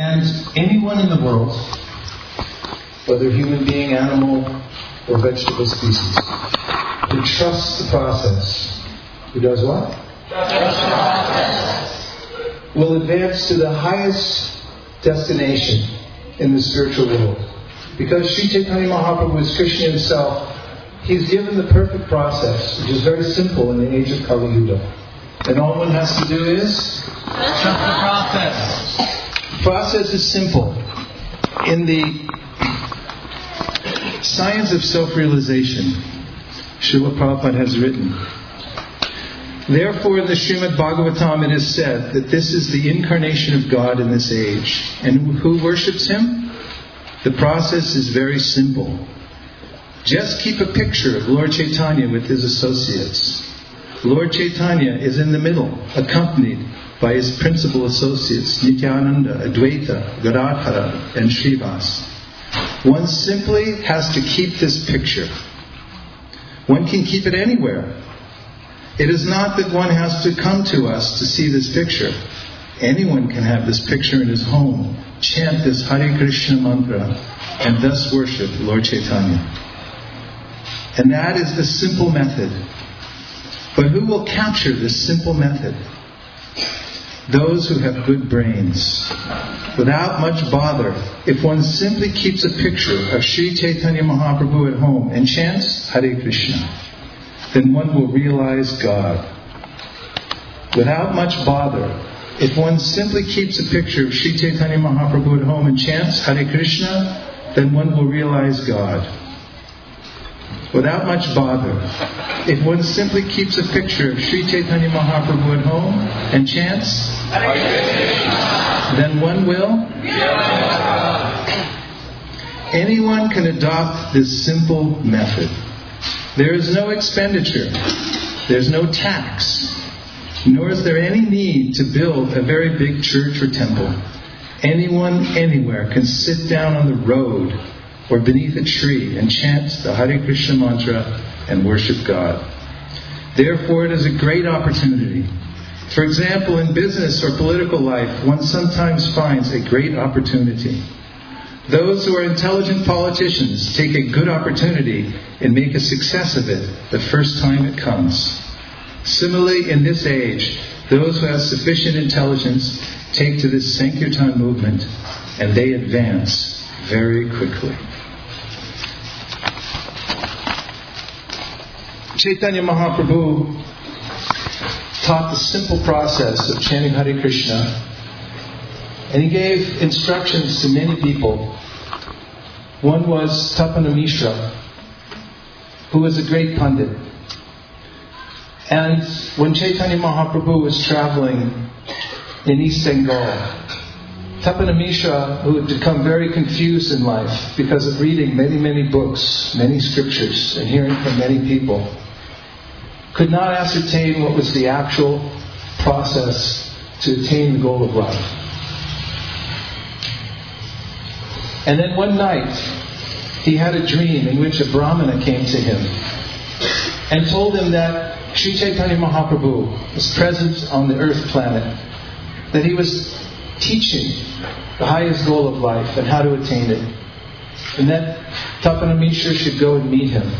And anyone in the world, whether human being, animal, or vegetable species, who trusts the process, who does what? Trust the process. Will advance to the highest destination in the spiritual world. Because Sri Chaitanya Mahaprabhu is Krishna himself, he's given the perfect process, which is very simple in the age of Kali Yuga. And all one has to do is trust the process. The process is simple. In the Science of Self-Realization, Srila Prabhupada has written, therefore in the Srimad Bhagavatam it is said that this is the incarnation of God in this age. And who worships Him? The process is very simple. Just keep a picture of Lord Chaitanya with His associates. Lord Chaitanya is in the middle, accompanied by His principal associates, Nityananda, Advaita, Gadadhara, and Srivas. One simply has to keep this picture. One can keep it anywhere. It is not that one has to come to us to see this picture. Anyone can have this picture in his home, chant this Hare Krishna mantra, and thus worship Lord Chaitanya. And that is the simple method. But who will capture this simple method? Those who have good brains. Without much bother, if one simply keeps a picture of Sri Chaitanya Mahaprabhu at home and chants Hare Krishna, then one will realize God. Without much bother, if one simply keeps a picture of Sri Chaitanya Mahaprabhu at home and chants Hare Krishna, then one will realize God. Without much bother, if one simply keeps a picture of Sri Chaitanya Mahaprabhu at home and chants Hare Krishna, then one will realize God. Anyone can adopt this simple method. There is no expenditure. There's no tax. Nor is there any need to build a very big church or temple. Anyone, anywhere can sit down on the road or beneath a tree and chant the Hare Krishna mantra and worship God. Therefore, it is a great opportunity. For example, in business or political life, one sometimes finds a great opportunity. Those who are intelligent politicians take a good opportunity and make a success of it the first time it comes. Similarly, in this age, those who have sufficient intelligence take to this Sankirtan movement and they advance very quickly. Chaitanya Mahaprabhu taught the simple process of chanting Hare Krishna, and he gave instructions to many people. One was Tapana Mishra, who was a great Pandit. And when Chaitanya Mahaprabhu was traveling in East Bengal, Tapana Mishra, who had become very confused in life because of reading many, many books, many scriptures, and hearing from many people, could not ascertain what was the actual process to attain the goal of life. And then one night, he had a dream in which a Brahmana came to him and told him that Sri Chaitanya Mahaprabhu was present on the earth planet, that he was teaching the highest goal of life and how to attain it, and that Tapana Mishra should go and meet him.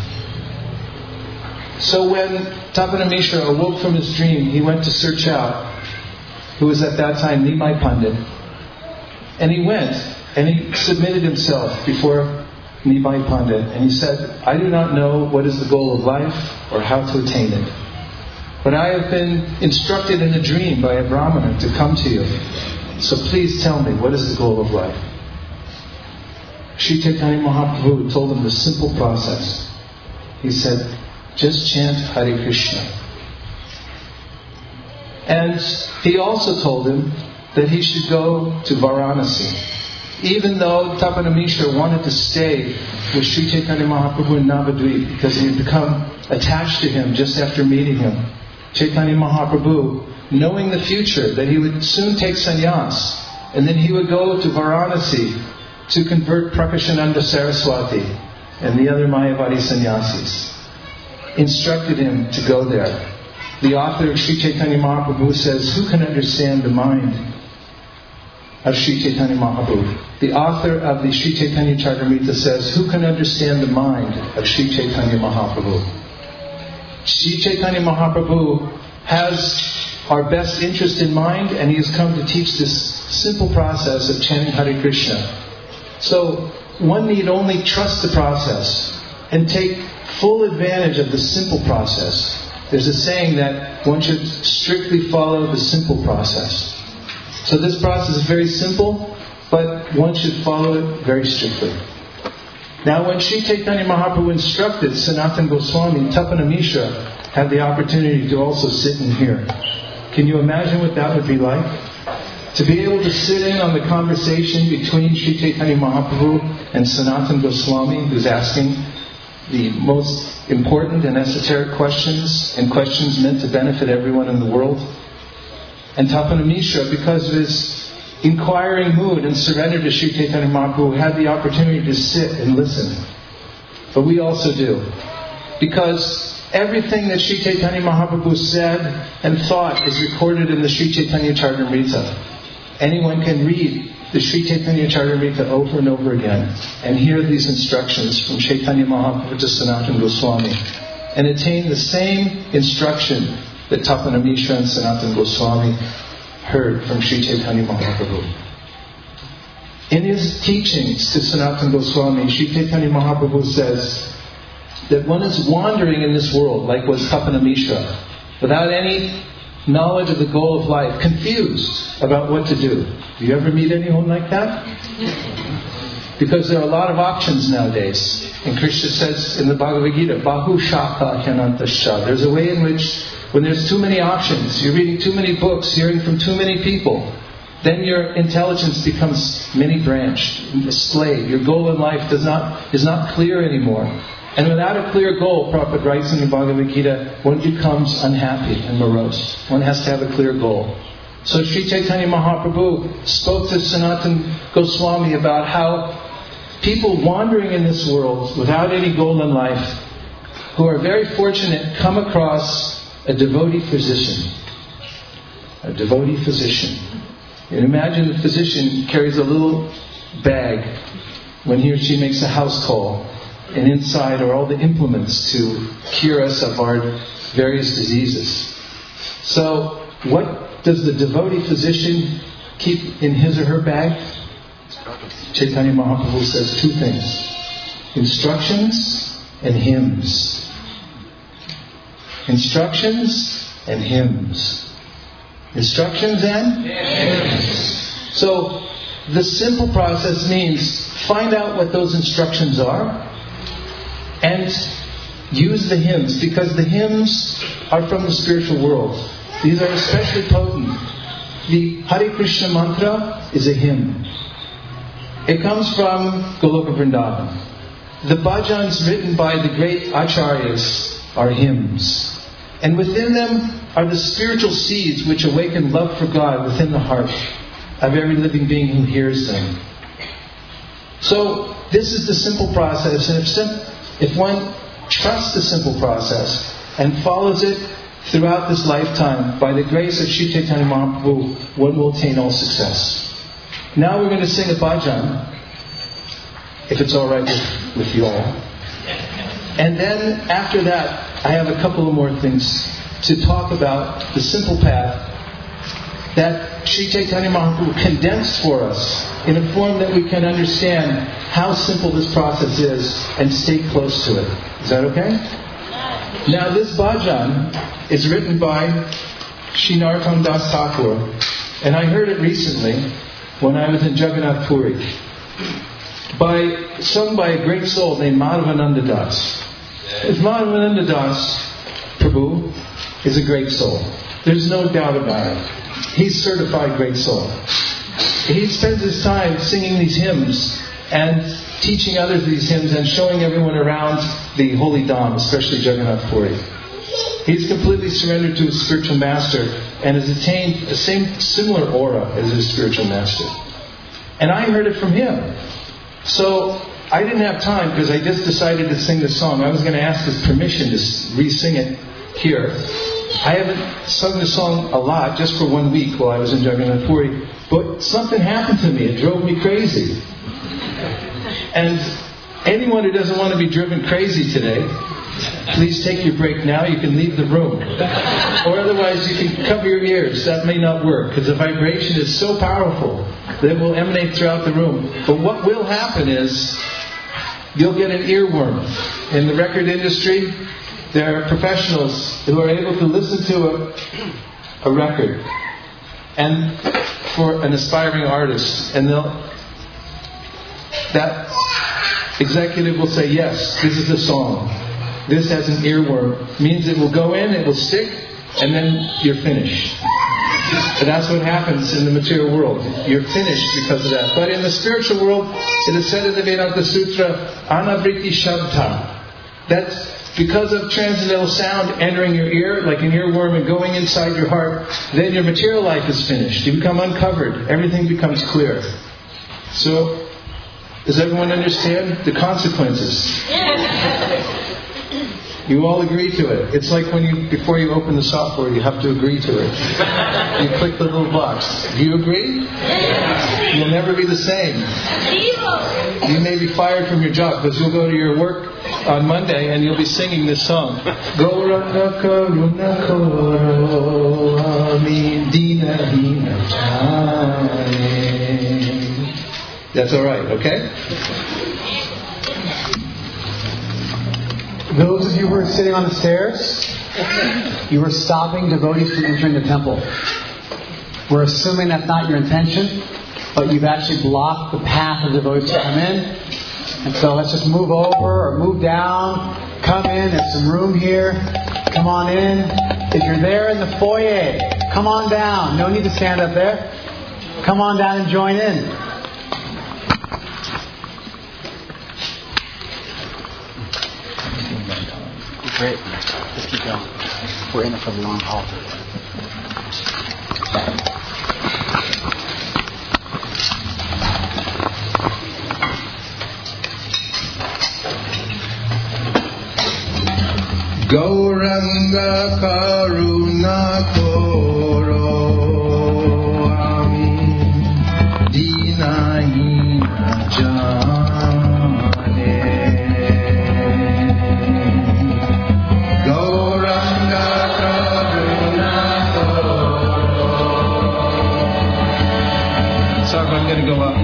So when Tapana Mishra awoke from his dream, he went to search out who was at that time Nimai Pandit, and he went and he submitted himself before Nimai Pandit, and he said, I do not know what is the goal of life or how to attain it, but I have been instructed in a dream by a Brahmana to come to you. So please tell me, what is the goal of life? Sri Chaitanya Mahaprabhu told him the simple process. He said, just chant Hare Krishna. And he also told him that he should go to Varanasi. Even though Tapana Mishra wanted to stay with Sri Chaitanya Mahaprabhu in Navadvip because he had become attached to him just after meeting him, Chaitanya Mahaprabhu, knowing the future, that he would soon take sannyas, and then he would go to Varanasi to convert Prakashananda Saraswati and the other Mayavadi sannyasis, instructed him to go there. The author of Sri Chaitanya Mahaprabhu says, who can understand the mind of Sri Chaitanya Mahaprabhu. The author of the Sri Chaitanya Charitamrita says, who can understand the mind of Sri Chaitanya Mahaprabhu? Sri Chaitanya Mahaprabhu has our best interest in mind, and he has come to teach this simple process of chanting Hare Krishna. So one need only trust the process and take full advantage of the simple process. There's a saying that one should strictly follow the simple process. So this process is very simple, but one should follow it very strictly. Now when Sri Chaitanya Mahaprabhu instructed Sanatana Goswami, Tapana Mishra had the opportunity to also sit in here. Can you imagine what that would be like? To be able to sit in on the conversation between Sri Chaitanya Mahaprabhu and Sanatana Goswami, who's asking the most important and esoteric questions, and questions meant to benefit everyone in the world. And Tapana Mishra, because of his inquiring mood and surrender to Sri Chaitanya Mahaprabhu, had the opportunity to sit and listen. But we also do. Because everything that Sri Chaitanya Mahaprabhu said and thought is recorded in the Sri Chaitanya Charitamrita. Anyone can read the Sri Chaitanya Charitamrita over and over again and hear these instructions from Chaitanya Mahaprabhu to Sanatana Goswami and attain the same instruction that Tapana Mishra and Sanatana Goswami heard from Sri Chaitanya Mahaprabhu. In his teachings to Sanatana Goswami, Sri Chaitanya Mahaprabhu says that one is wandering in this world, like was Tapana Mishra, without any knowledge of the goal of life, confused about what to do. Do you ever meet anyone like that? Because there are a lot of options nowadays. And Krishna says in the Bhagavad Gita, Bahu Shaka Hyanantascha. There's a way in which, when there's too many options, you're reading too many books, hearing from too many people, then your intelligence becomes many-branched, a slave. Your goal in life is not clear anymore. And without a clear goal, Prabhupada writes in the Bhagavad Gita, one becomes unhappy and morose. One has to have a clear goal. So Sri Chaitanya Mahaprabhu spoke to Sanatana Goswami about how people wandering in this world without any goal in life, who are very fortunate, come across a devotee physician. A devotee physician. And imagine the physician carries a little bag when he or she makes a house call. And inside are all the implements to cure us of our various diseases. So, what does the devotee physician keep in his or her bag? Chaitanya Mahaprabhu says two things: instructions and hymns. Instructions and hymns. Instructions and hymns. So, the simple process means find out what those instructions are and use the hymns, because the hymns are from the spiritual world. These are especially potent. The Hare Krishna mantra is a hymn. It comes from Goloka Vrindavan. The bhajans written by the great acharyas are hymns. And within them are the spiritual seeds which awaken love for God within the heart of every living being who hears them. So, this is the simple process, and if one trusts the simple process and follows it throughout this lifetime, by the grace of Sri Chaitanya Mahaprabhu, one will attain all success. Now we're going to sing a bhajan, if it's all right with you all. And then after that, I have a couple of more things to talk about the simple path that Sri Chaitanya Mahaprabhu condensed for us in a form that we can understand how simple this process is and stay close to it. Is that okay? Now this bhajan is written by Shri Narottam Das Thakur, and I heard it recently when I was in Jagannath Puri, sung by a great soul named Madhavananda Das. Madhavananda Das Prabhu is a great soul. There's no doubt about it. He's certified great soul. He spends his time singing these hymns and teaching others these hymns and showing everyone around the holy Dham, especially Jagannath Puri. He's completely surrendered to his spiritual master and has attained the same similar aura as his spiritual master. And I heard it from him. So I didn't have time because I just decided to sing this song. I was going to ask his permission to re-sing it here. I haven't sung the song a lot, just for 1 week while I was in Jagannath Puri, but something happened to me. It drove me crazy. And anyone who doesn't want to be driven crazy today, please take your break now. You can leave the room. Or otherwise you can cover your ears. That may not work, because the vibration is so powerful that it will emanate throughout the room. But what will happen is you'll get an earworm. In the record industry, there are professionals who are able to listen to a record and for an aspiring artist, and that executive will say, yes, this is the song. This has an earworm. Means it will go in, it will stick, and then you're finished. And that's what happens in the material world. You're finished because of that. But in the spiritual world, it is said in the Vedanta Sutra, Anavriti Shabda. That's because of transcendental sound entering your ear, like an earworm, and going inside your heart, then your material life is finished. You become uncovered. Everything becomes clear. So, does everyone understand the consequences? You all agree to it. It's like before you open the software, you have to agree to it. You click the little box. Do you agree? You'll never be the same. You may be fired from your job because you'll go to your work on Monday and you'll be singing this song. Gauranga Karuna Koro Ami Dina Hina Chane. That's all right, okay? Those of you who are sitting on the stairs, you are stopping devotees from entering the temple. We're assuming that's not your intention, but you've actually blocked the path of devotees to come in. And so let's just move over or move down. Come in, there's some room here. Come on in. If you're there in the foyer, come on down. No need to stand up there. Come on down and join in. Great. Just keep going. We're in it for the long haul. Gauranga Karuna Koro Ami Dina Hina Jane. Gauranga Karuna Koro. Sorry, I'm going to go up.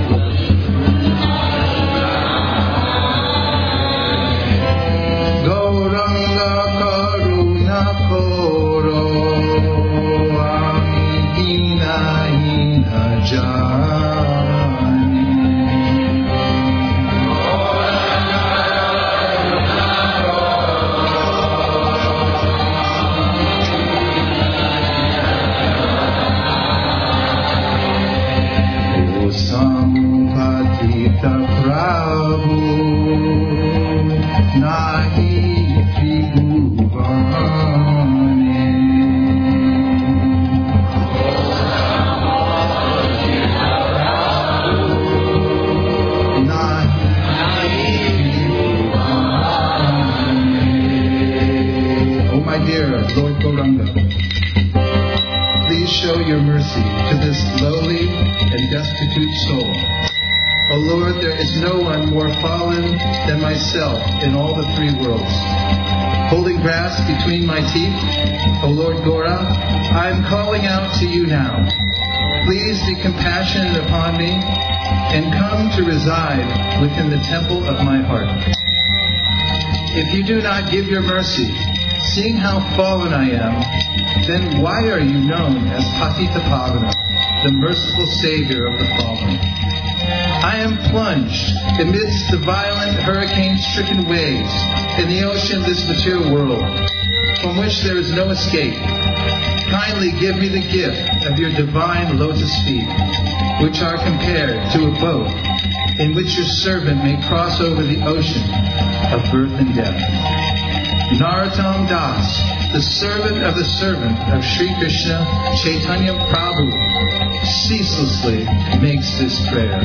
Your mercy to this lowly and destitute soul. O Lord, there is no one more fallen than myself in all the three worlds. Holding grass between my teeth, O Lord Gora, I am calling out to you now. Please be compassionate upon me and come to reside within the temple of my heart. If you do not give your mercy, seeing how fallen I am, then why are you known as Patita Pavana, the merciful Savior of the fallen? I am plunged amidst the violent hurricane-stricken waves in the ocean of this material world, from which there is no escape. Kindly give me the gift of your divine lotus feet, which are compared to a boat in which your servant may cross over the ocean of birth and death. Narottam Das, the servant of Sri Krishna, Chaitanya Prabhu, ceaselessly makes this prayer.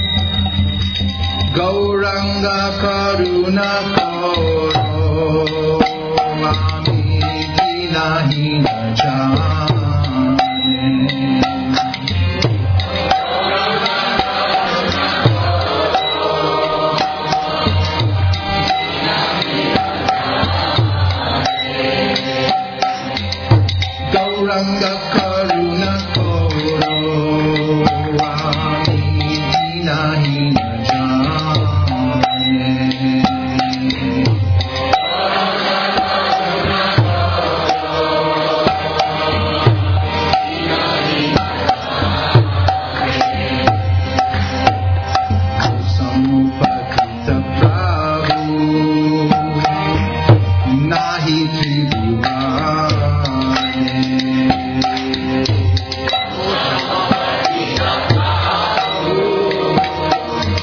Gauranga Karuna Koro Ami Dina nahi na Gauranga Karuna Koro Ami Nahi na Samupatita Prabhu Nahi Tribhuvane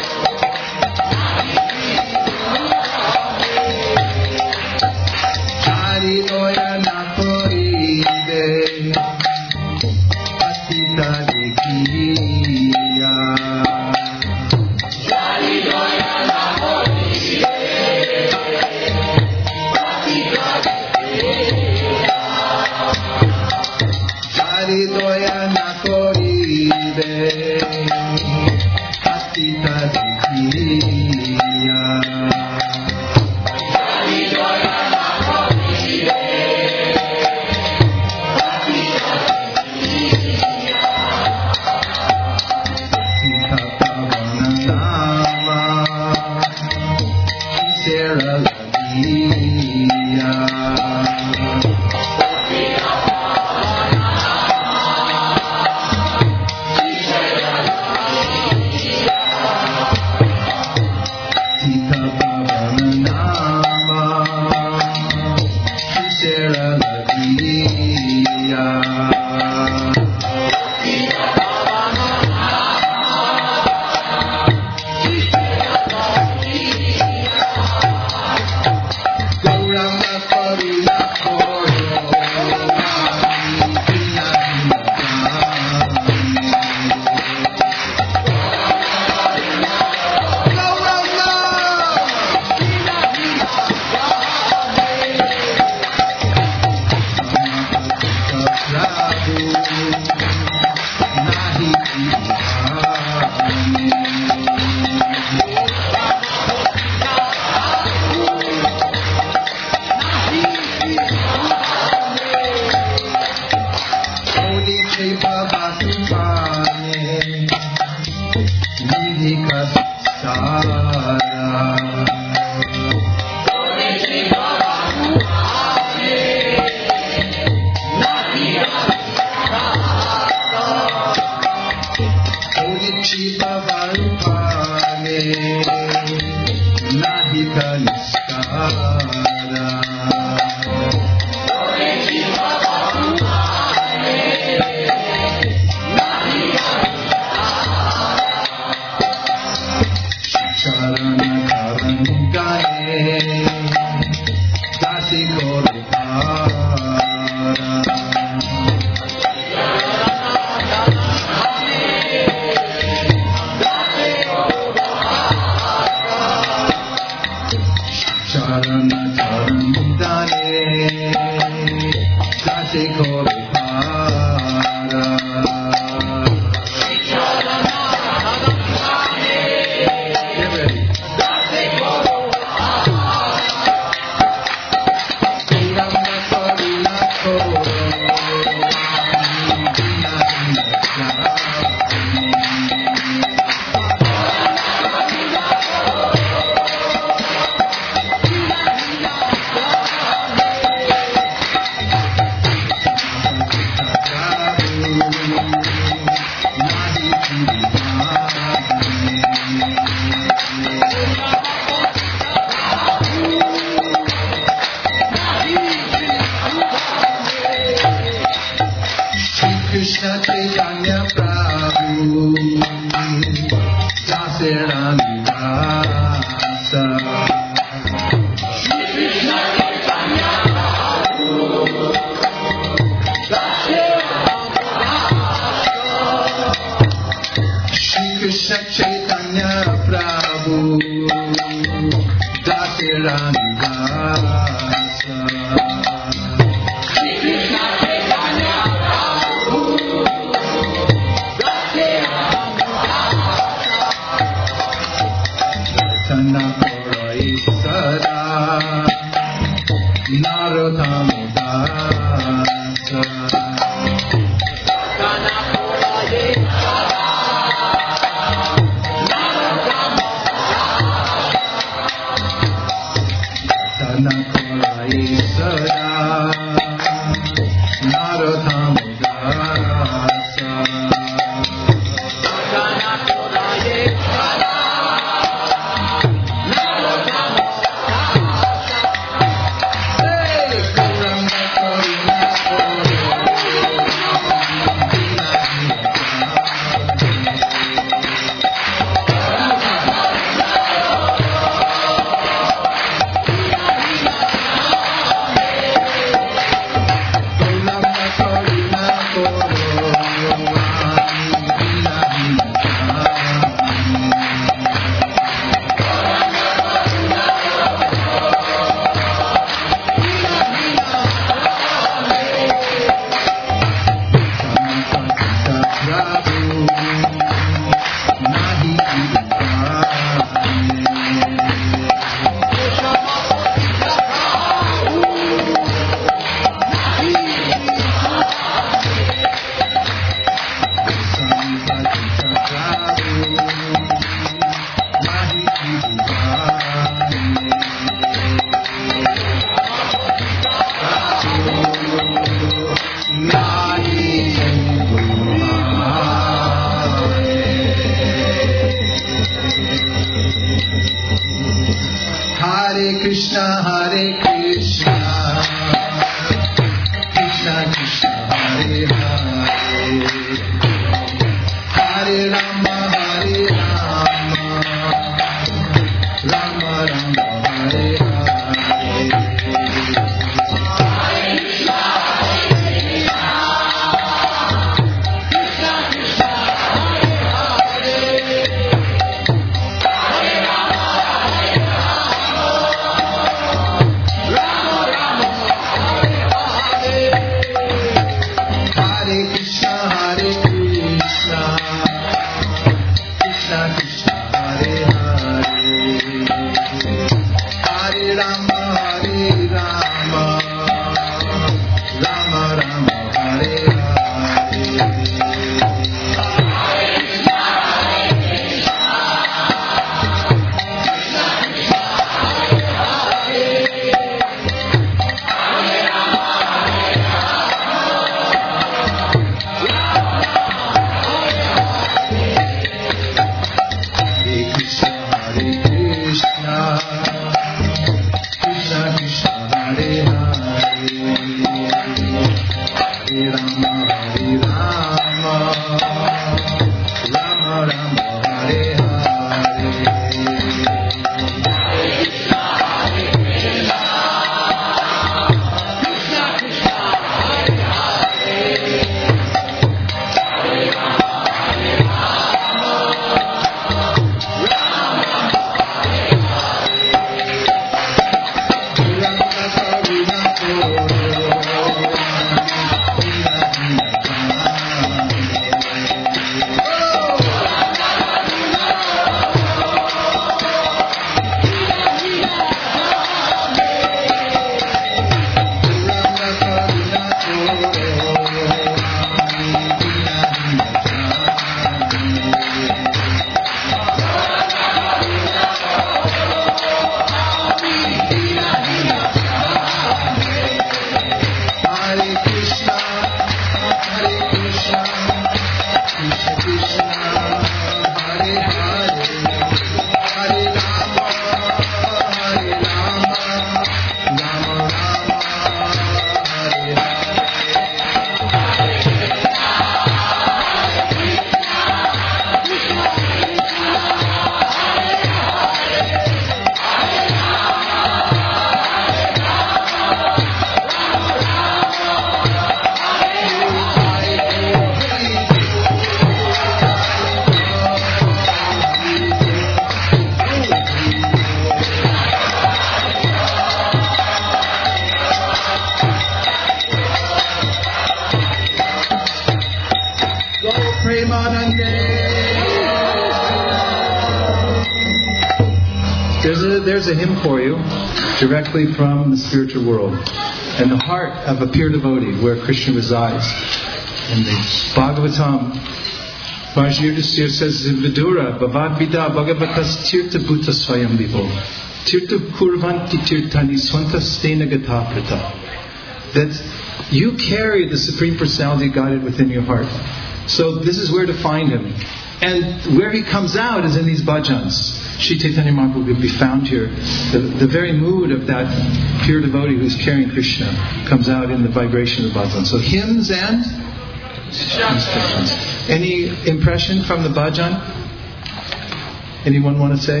there's a hymn for you directly from the spiritual world. And the heart of a pure devotee where Krishna resides. In the Bhagavatam, Maharaj Yudhisthira says in Vidura, Bhavad Vida Bhagavatas Tirtha Bhuta Swayam Vivo Tirtha Kurvanti Tirthani Swanta Stena Gata Prata. That you carry the Supreme Personality of Godhead within your heart. So this is where to find Him. And where He comes out is in these bhajans. Sri Chaitanya Mahaprabhu will be found here. The very mood of that pure devotee who's carrying Krishna comes out in the vibration of the bhajan. So hymns and instructions. Any impression from the bhajan? Anyone want to say?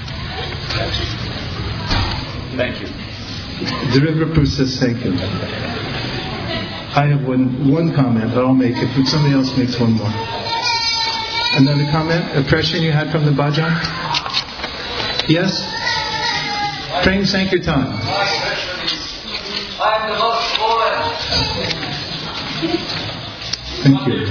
Thank you. Derivaprabhu says thank you. I have one comment, but I'll make it. If somebody else makes one more. Another comment? Impression you had from the bhajan? Yes? Prem Sankirtan. I'm the most bored. Thank you.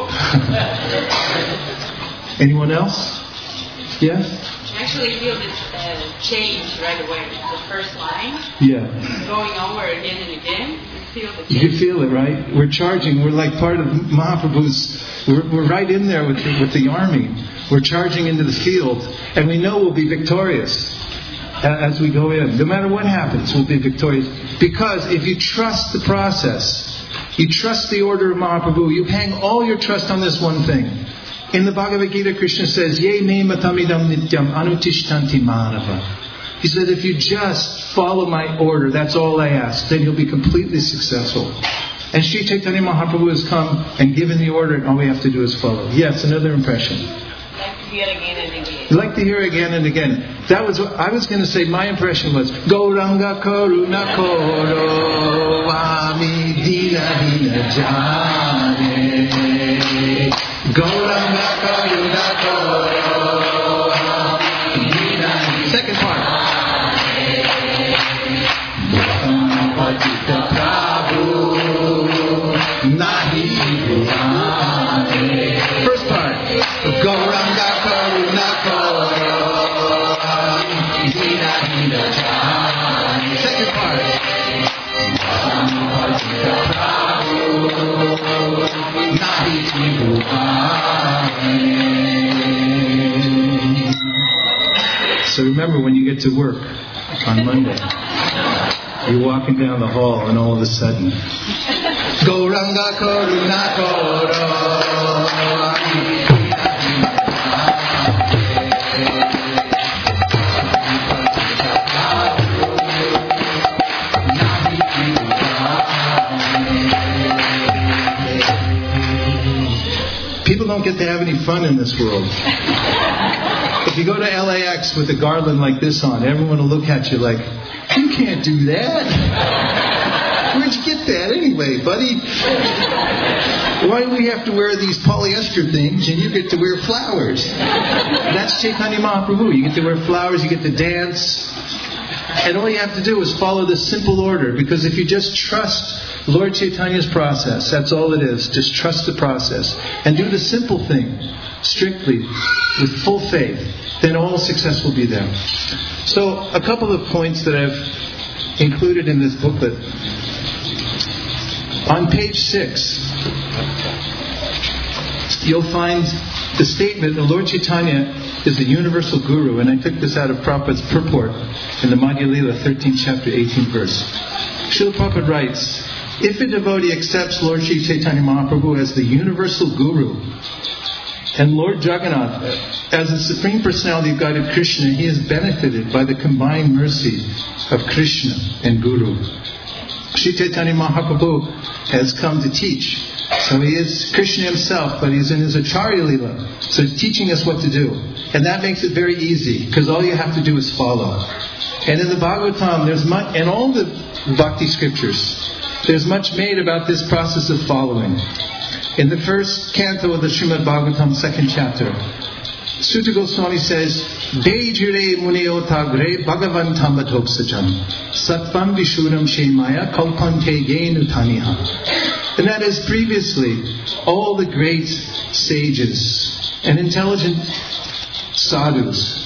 Anyone else? Yes? I actually feel this change right away. The first line, Yeah. going over again and again, you feel the You change. can feel it, right? We're charging. We're like part of Mahaprabhu's. We're right in there with the army. We're charging into the field, and we know we'll be victorious as we go in. No matter what happens, we'll be victorious. Because if you trust the process, you trust the order of Mahaprabhu, you hang all your trust on this one thing. In the Bhagavad Gita, Krishna says, Ye me matamidam nityam anutishtanti manava. He said, if you just follow my order, that's all I ask, then you'll be completely successful. And Sri Chaitanya Mahaprabhu has come and given the order, and all we have to do is follow. Yes, another impression. Like to hear again and again. You like to hear again and again. That was what I was going to say. My impression was Gauranga Karuna Koro Ami Dina Dina Jane. Gauranga Karuna Koro Ami Dina. Second part. Patita Prabhu Nahi Bhuvane. First part. Gauranga Karuna Koro Dina Dina Jane. Second part. Patita Prabhu Nahi Bhuvane. So remember when you get to work on Monday, you're walking down the hall and all of a sudden, Gauranga Karuna Koro. People don't get to have any fun in this world. If you go to LAX with a garland like this on, everyone will look at you like, you can't do that. Where'd you get that anyway, buddy? Why do we have to wear these polyester things and you get to wear flowers? That's Chaitanya Mahaprabhu. You get to wear flowers, you get to dance. And all you have to do is follow this simple order. Because if you just trust Lord Chaitanya's process, that's all it is. Just trust the process. And do the simple thing strictly with full faith. Then all success will be there. So a couple of points that I've included in this booklet. On page 6, you'll find the statement that Lord Chaitanya is the universal guru. And I took this out of Prabhupada's purport in the Madhya Lila, 13th chapter, 18th verse. Srila Prabhupada writes, if a devotee accepts Lord Sri Chaitanya Mahaprabhu as the universal guru, and Lord Jagannath as the Supreme Personality of Godhead Krishna, he is benefited by the combined mercy of Krishna and Guru. Sri Chaitanya Mahaprabhu has come to teach. So he is Krishna himself, but he's in his Acharya Lila. So he's teaching us what to do. And that makes it very easy, because all you have to do is follow. And in the Bhagavatam, there's much, and all the Bhakti scriptures, there's much made about this process of following. In the first canto of the Srimad Bhagavatam, second chapter, Sutta Goswami says, Dejure muneo tagre bhagavantam adhopsajam sattvam vishuram shemaya kalpante yenu taniha. And that is previously all the great sages and intelligent sadhus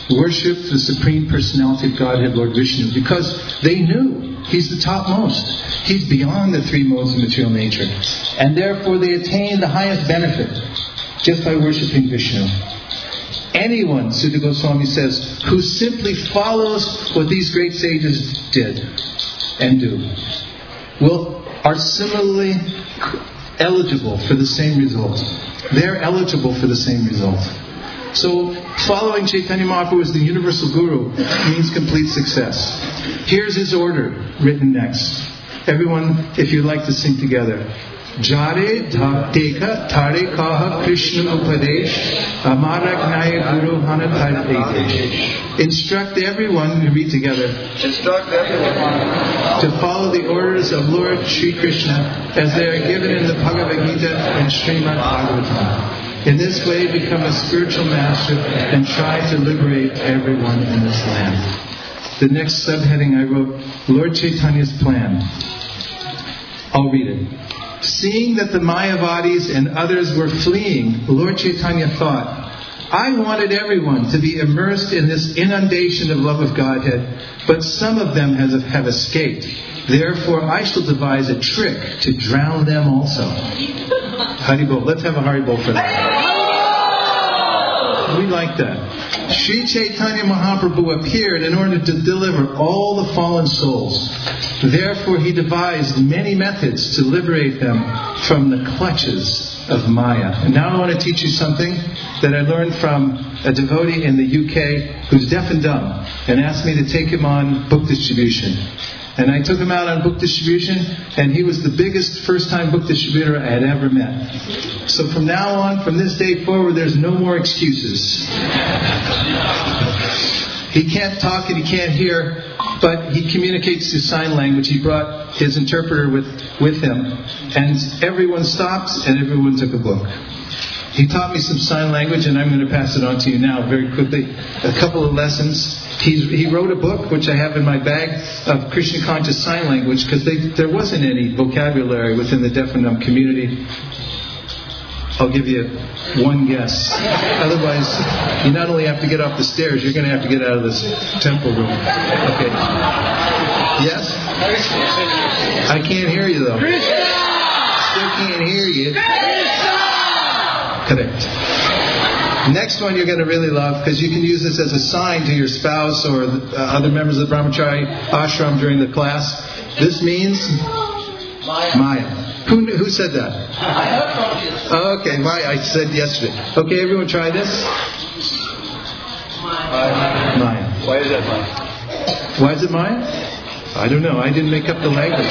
worshipped the Supreme Personality of Godhead, Lord Vishnu, because they knew He's the topmost. He's beyond the three modes of material nature. And therefore they attained the highest benefit just by worshipping Vishnu. Anyone, Sutta Goswami says, who simply follows what these great sages did and do, are similarly eligible for the same result. They're eligible for the same result. So, following Chaitanya Mahaprabhu as the universal guru means complete success. Here's his order, written next. Everyone, if you'd like to sing together. Jare teka tare kaha Krishna upadesh amaragnaya guru hanatardesh. Instruct everyone, we read together. Instruct everyone to follow the orders of Lord Sri Krishna as they are given in the Bhagavad Gita and Srimad Bhagavatam. In this way, become a spiritual master and try to liberate everyone in this land. The next subheading I wrote, Lord Chaitanya's plan. I'll read it. Seeing that the Mayavadis and others were fleeing, Lord Chaitanya thought, I wanted everyone to be immersed in this inundation of love of Godhead, but some of them have escaped. Therefore, I shall devise a trick to drown them also. Haribol. Let's have a Haribol for that. We like that. Sri Chaitanya Mahaprabhu appeared in order to deliver all the fallen souls. Therefore, he devised many methods to liberate them from the clutches of Maya. And now I want to teach you something that I learned from a devotee in the UK who's deaf and dumb and asked me to take him on book distribution. And I took him out on book distribution, and he was the biggest first-time book distributor I had ever met. So from now on, from this day forward, there's no more excuses. He can't talk and he can't hear, but he communicates through sign language. He brought his interpreter with him, and everyone stopped and everyone took a book. He taught me some sign language, and I'm going to pass it on to you now very quickly. A couple of lessons. He wrote a book, which I have in my bag, of Krishna conscious sign language, because there wasn't any vocabulary within the deaf and dumb community. I'll give you one guess. Otherwise, you not only have to get off the stairs, you're going to have to get out of this temple room. Okay. Yes? I can't hear you, though. Still can't hear you. Correct. Next one you're going to really love, because you can use this as a sign to your spouse or other members of the Brahmachari ashram during the class. This means Maya. Who said that? Okay, Maya. I said yesterday. Okay, everyone try this. Maya. Why is that Maya? Why is it Maya? I don't know. I didn't make up the language.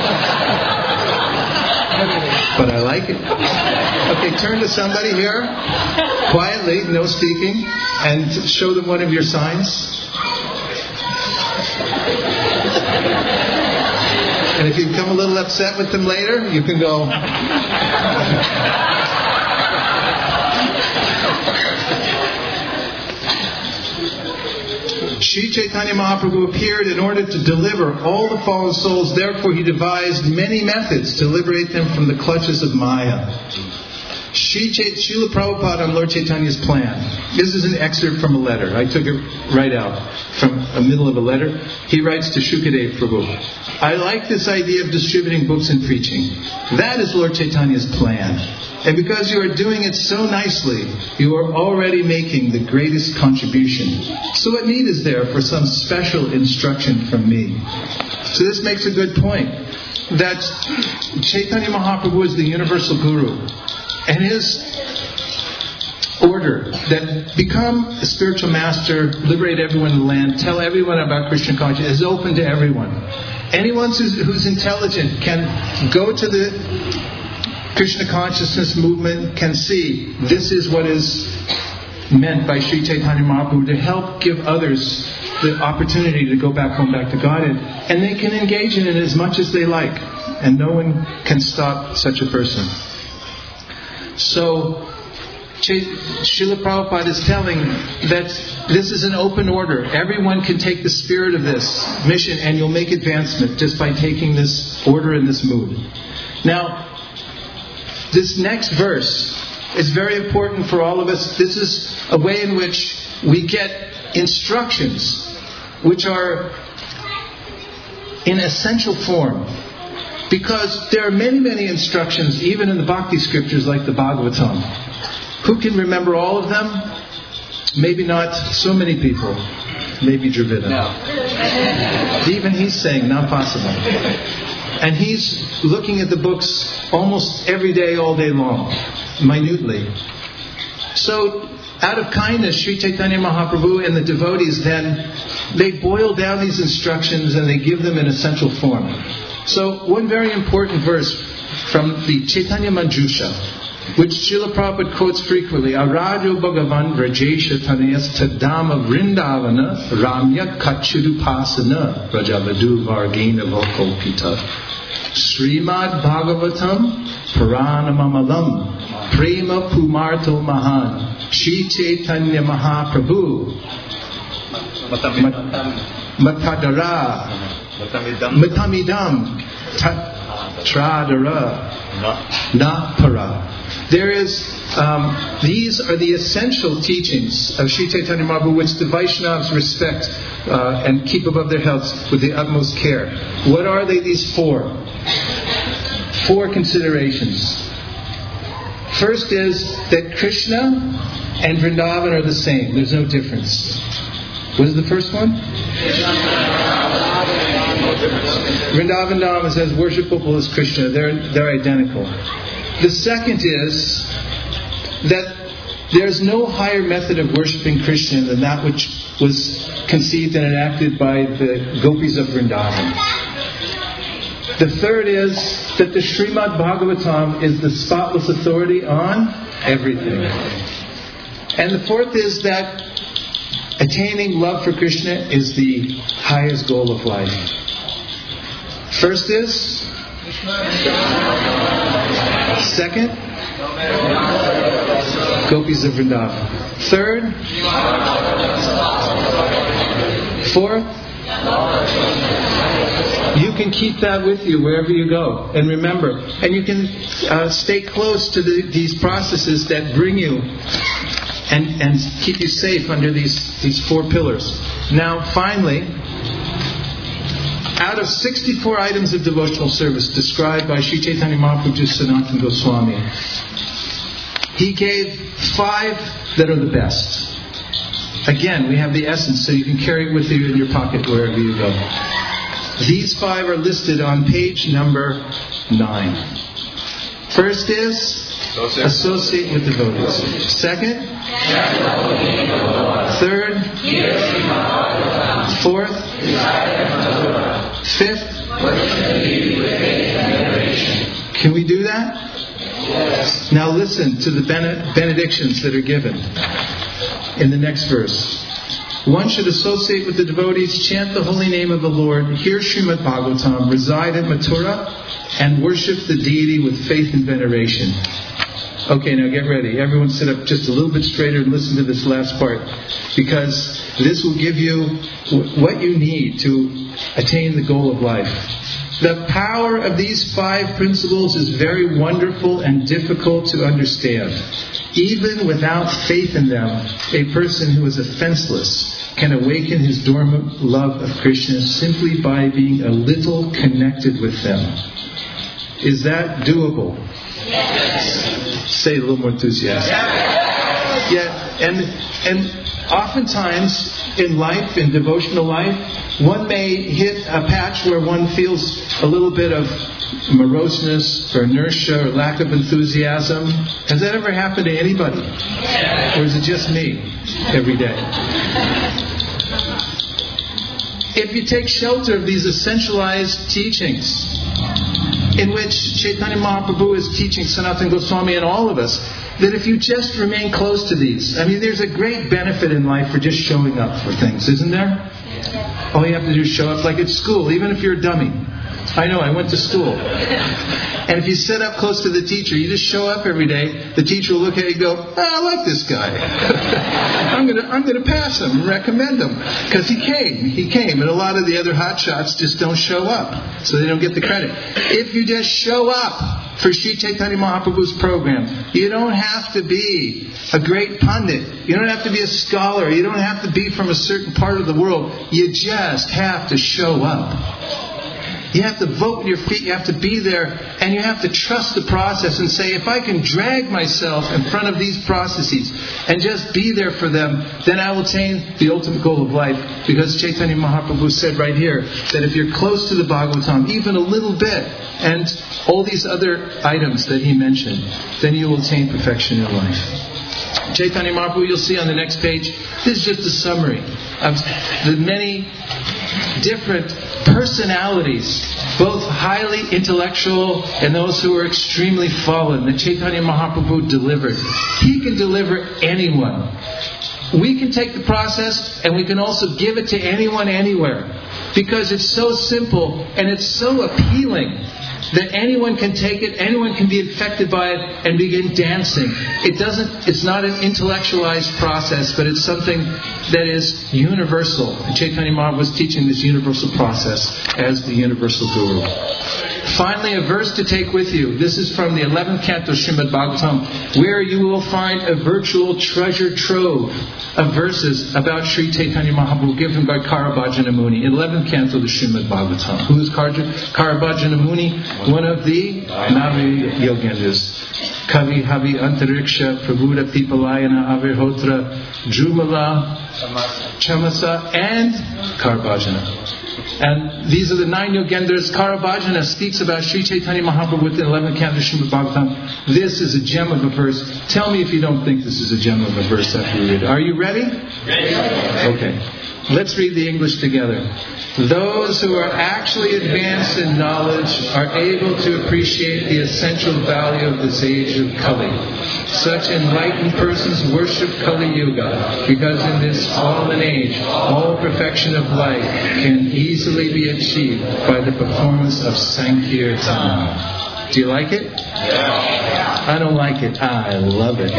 But I like it. Okay, turn to somebody here, quietly, no speaking, and show them one of your signs. And if you become a little upset with them later, you can go... Sri Chaitanya Mahaprabhu appeared in order to deliver all the fallen souls. Therefore, he devised many methods to liberate them from the clutches of Maya. Srila Prabhupada on Lord Chaitanya's plan. This is an excerpt from a letter. I took it right out from the middle of a letter. He writes to Shukadev Prabhu, I like this idea of distributing books and preaching. That is Lord Chaitanya's plan. And because you are doing it so nicely, you are already making the greatest contribution. So what need is there for some special instruction from me? So this makes a good point. That Chaitanya Mahaprabhu is the universal guru. And his order that become a spiritual master, liberate everyone in the land, tell everyone about Krishna consciousness is open to everyone. Anyone who's intelligent can go to the Krishna consciousness movement, can see this is what is meant by Sri Chaitanya Mahaprabhu to help give others the opportunity to go back home, back to Godhead. And they can engage in it as much as they like. And no one can stop such a person. So, Srila Prabhupada is telling that this is an open order. Everyone can take the spirit of this mission and you'll make advancement just by taking this order and this mood. Now, this next verse is very important for all of us. This is a way in which we get instructions which are in essential form. Because there are many, many instructions, even in the Bhakti scriptures like the Bhagavatam. Who can remember all of them? Maybe not so many people. Maybe Dravida. No. Even he's saying, not possible. And he's looking at the books almost every day, all day long, minutely. So, out of kindness, Sri Chaitanya Mahaprabhu and the devotees then, they boil down these instructions and they give them in essential form. So, one very important verse from the Chaitanya Manjusha, which Srila Prabhupada quotes frequently, Arajo Bhagavan Vrajesha Tanayas Tadama Vrindavana Ramya Kachudupasana Rajavadu Vargena Vokolpita Srimad Bhagavatam Puranamamalam Prema Pumarto Mahan Shri Chaitanya Mahaprabhu Matadara Matamidam Tradara Napara. There is, these are the essential teachings of Sri Chaitanya Mahaprabhu which the Vaishnavas respect and keep above their heads with the utmost care. What are they, these four? Four considerations. First is that Krishna and Vrindavan are the same. There's no difference. What is the first one? Vrindavan Dham is as worshipable as Krishna. They're identical. The second is that there's no higher method of worshipping Krishna than that which was conceived and enacted by the gopis of Vrindavan. The third is that the Srimad Bhagavatam is the spotless authority on everything. And the fourth is that attaining love for Krishna is the highest goal of life. First is? Second? Gopis of Vrindavan. Third? Fourth? You can keep that with you wherever you go. And remember, and you can stay close to these processes that bring you and keep you safe under these four pillars. Now, finally, out of 64 items of devotional service described by Sri Chaitanya Mahaprabhu to Sanatana Goswami, he gave 5 that are the best. Again, we have the essence, so you can carry it with you in your pocket wherever you go. These 5 are listed on page number 9. First is associate with devotees. Second? Third? Fourth? Fifth? Can we do that? Yes. Now listen to the benedictions that are given in the next verse. One should associate with the devotees, chant the holy name of the Lord, hear Srimad Bhagavatam, reside at Mathura, and worship the deity with faith and veneration. Okay, now get ready. Everyone sit up just a little bit straighter and listen to this last part, because this will give you what you need to attain the goal of life. The power of these 5 principles is very wonderful and difficult to understand. Even without faith in them, a person who is offenseless can awaken his dormant love of Krishna simply by being a little connected with them. Is that doable? Yes. Say it a little more enthusiastic. Yeah, and oftentimes in life, in devotional life, one may hit a patch where one feels a little bit of moroseness or inertia or lack of enthusiasm. Has that ever happened to anybody? Or is it just me every day? If you take shelter of these essentialized teachings, in which Chaitanya Mahaprabhu is teaching Sanatana Goswami and all of us, that if you just remain close to these, I mean, there's a great benefit in life for just showing up for things, isn't there? All you have to do is show up, like at school, even if you're a dummy. I know, I went to school. And if you sit up close to the teacher, you just show up every day, the teacher will look at you and go, I like this guy. I'm gonna pass him and recommend him. Because he came. And lot of the other hotshots just don't show up, so they don't get the credit. If you just show up for Sri Chaitanya Mahaprabhu's program, you don't have to be a great pundit. You don't have to be a scholar. You don't have to be from a certain part of the world. You just have to show up. You have to vote with your feet. You have to be there. And you have to trust the process and say, if I can drag myself in front of these processes and just be there for them, then I will attain the ultimate goal of life. Because Chaitanya Mahaprabhu said right here that if you're close to the Bhagavatam, even a little bit, and all these other items that he mentioned, then you will attain perfection in life. Chaitanya Mahaprabhu, you'll see on the next page, this is just a summary of the many different personalities, both highly intellectual and those who are extremely fallen, that Chaitanya Mahaprabhu delivered. He can deliver anyone. We can take the process and we can also give it to anyone, anywhere. Because it's so simple and it's so appealing that anyone can take it, anyone can be infected by it and begin dancing. It's not an intellectualized process, but it's something that is universal. And Chaitanya Mahaprabhu was teaching this universal process as the universal guru. Finally, a verse to take with you. This is from the 11th canto of Srimad Bhagavatam, where you will find a virtual treasure trove of verses about Sri Chaitanya Mahaprabhu given by Karabhajana Muni. 11th canto of the Srimad Bhagavatam. Who is Karabhajana Muni? One of the Navi Yogendras. Kavi Havi Antariksha Prabhuda Pipalayana Avirhotra Jumala Chamasa and Karabhajana. And these are the 9 Yogendras. Karabhajana speaks about Sri Chaitanya Mahaprabhu with the 11th canto of Srimad Bhagavatam. This is a gem of a verse. Tell me if you don't think this is a gem of a verse after you read it. Are you ready? Okay. Let's read the English together. Those who are actually advanced in knowledge are able to appreciate the essential value of this age of Kali. Such enlightened persons worship Kali Yuga because in this fallen age, all perfection of life can easily be achieved by the performance of Sankirtan. Do you like it? Yeah. I don't like it. I love it.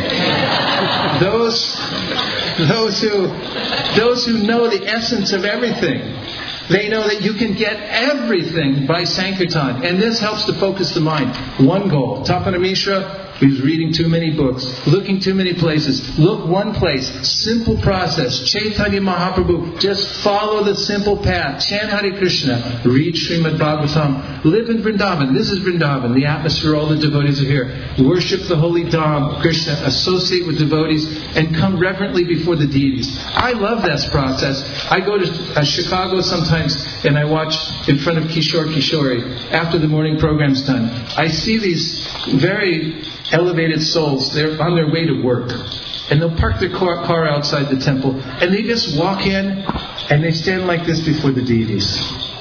Those who know the essence of everything, they know that you can get everything by Sankirtan. And this helps to focus the mind. One goal. Tapana Mishra, he was reading too many books, looking too many places. Look one place. Simple process. Chaitanya Mahaprabhu. Just follow the simple path. Chant Hare Krishna. Read Srimad Bhagavatam. Live in Vrindavan. This is Vrindavan. The atmosphere, all the devotees are here. Worship the holy Dham, Krishna. Associate with devotees and come reverently before the deities. I love this process. I go to Chicago sometimes and I watch in front of Kishore Kishori after the morning program's done. I see these very elevated souls. They're on their way to work. And they'll park their car outside the temple. And they just walk in and they stand like this before the deities.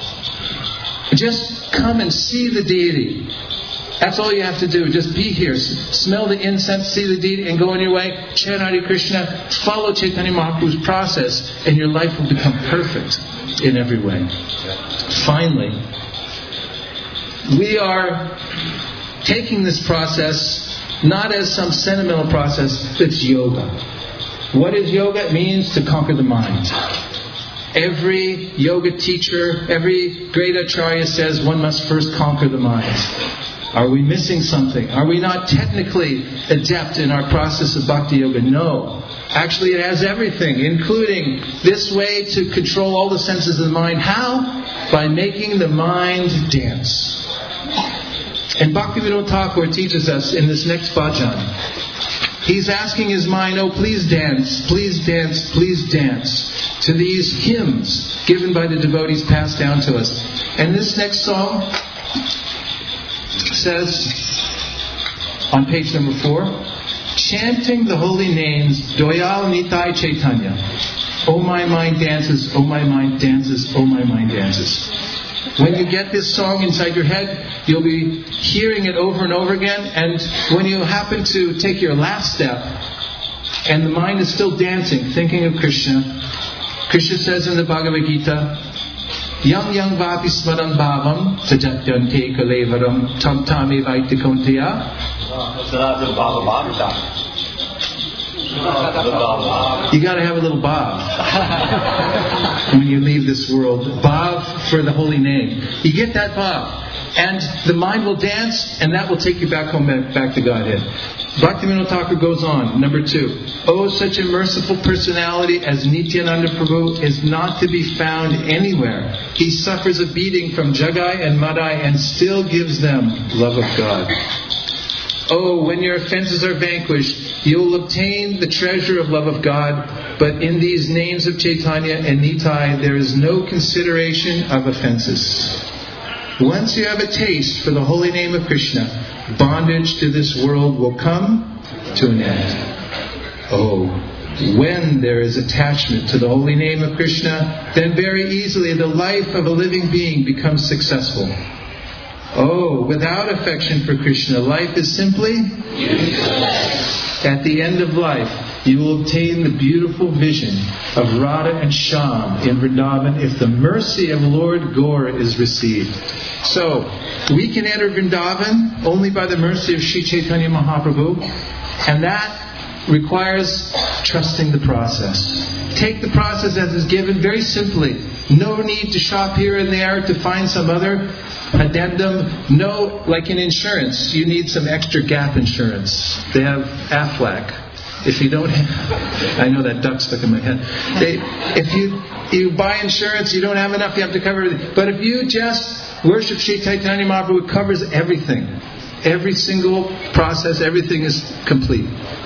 Just come and see the deity. That's all you have to do. Just be here. Smell the incense, see the deity, and go on your way. Chant Hare Krishna. Follow Chaitanya Mahaprabhu's process, and your life will become perfect in every way. Finally, we are taking this process not as some sentimental process. It's yoga. What is yoga? It means to conquer the mind. Every yoga teacher, every great acharya says one must first conquer the mind. Are we missing something? Are we not technically adept in our process of bhakti yoga? No. Actually, it has everything, including this way to control all the senses of the mind. How? By making the mind dance. And Bhaktivinoda Thakur teaches us in this next bhajan. He's asking his mind, oh, please dance, please dance, please dance, to these hymns given by the devotees passed down to us. And this next song says, on page number 4, chanting the holy names, Doyal Nitai Chaitanya. Oh, my mind dances, oh, my mind dances, oh, my mind dances. When you get this song inside your head, you'll be hearing it over and over again. And when you happen to take your last step, and the mind is still dancing, thinking of Krishna, Krishna says in the Bhagavad Gita, Yang yang vapi smaran bhavam sajatyante kalevaram tam tame vaiti konteya. You got to have a little Bob when you leave this world. Bob for the holy name. You get that Bob. And the mind will dance, and that will take you back home, back to Godhead. Bhaktivinoda Thakur goes on, number 2. Oh, such a merciful personality as Nityananda Prabhu is not to be found anywhere. He suffers a beating from Jagai and Madai and still gives them love of God. Oh, when your offenses are vanquished, you will obtain the treasure of love of God. But in these names of Chaitanya and Nitai, there is no consideration of offenses. Once you have a taste for the holy name of Krishna, bondage to this world will come to an end. Oh, when there is attachment to the holy name of Krishna, then very easily the life of a living being becomes successful. Oh, without affection for Krishna, life is simply useless. At the end of life, you will obtain the beautiful vision of Radha and Shyam in Vrindavan if the mercy of Lord Gaur is received. So, we can enter Vrindavan only by the mercy of Sri Chaitanya Mahaprabhu, and that requires trusting the process. Take the process as is given very simply. No need to shop here and there to find some other addendum. No, like in insurance, you need some extra gap insurance. They have Aflac. If you don't have, I know that duck stuck in my head. If you buy insurance, you don't have enough, you have to cover everything. But if you just worship Sri Chaitanya Mahaprabhu, it covers everything. Every single process, everything is complete.